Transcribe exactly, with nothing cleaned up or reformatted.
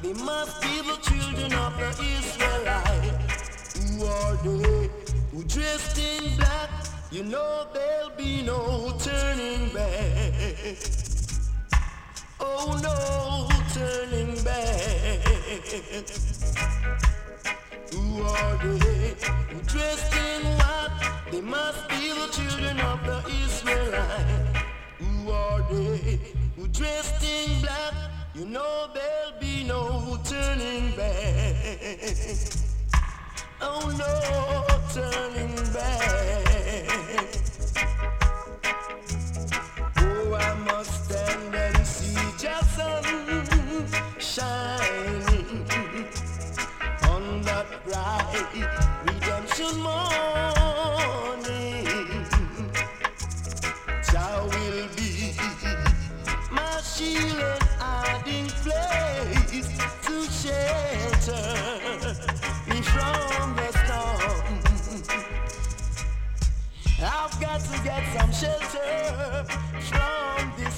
They must be the children of the Israelites. Who are they? Who dressed in black? You know there'll be no turning back. Oh no, turning back. Who are they? Who dressed in white? They must be the children of the Israelites. Who are they? Who dressed in black? You know there'll be no turning back. Oh no, turning back. Oh, I must stand and see just sun shining on that bright redemption morning. Jah will be my shield and hiding place to shelter me from the storm. I've got to get some shelter from this